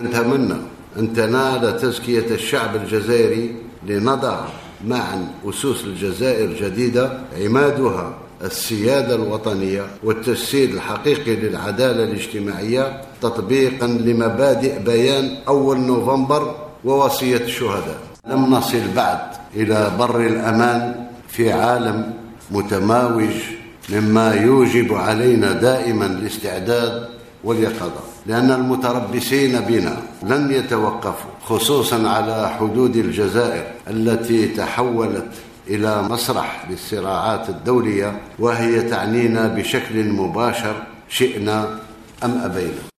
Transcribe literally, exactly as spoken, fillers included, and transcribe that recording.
نتمنى أن تنال تزكية الشعب الجزائري لنضع معا أسس الجزائر جديدة عمادها السيادة الوطنية والتجسيد الحقيقي للعدالة الاجتماعية تطبيقا لمبادئ بيان أول نوفمبر ووصية الشهداء. لم نصل بعد إلى بر الأمان في عالم متماوج، مما يوجب علينا دائما الاستعداد واليقظة، لأن المتربصين بنا لن يتوقفوا، خصوصا على حدود الجزائر التي تحولت إلى مسرح للصراعات الدولية، وهي تعنينا بشكل مباشر شئنا أم أبينا.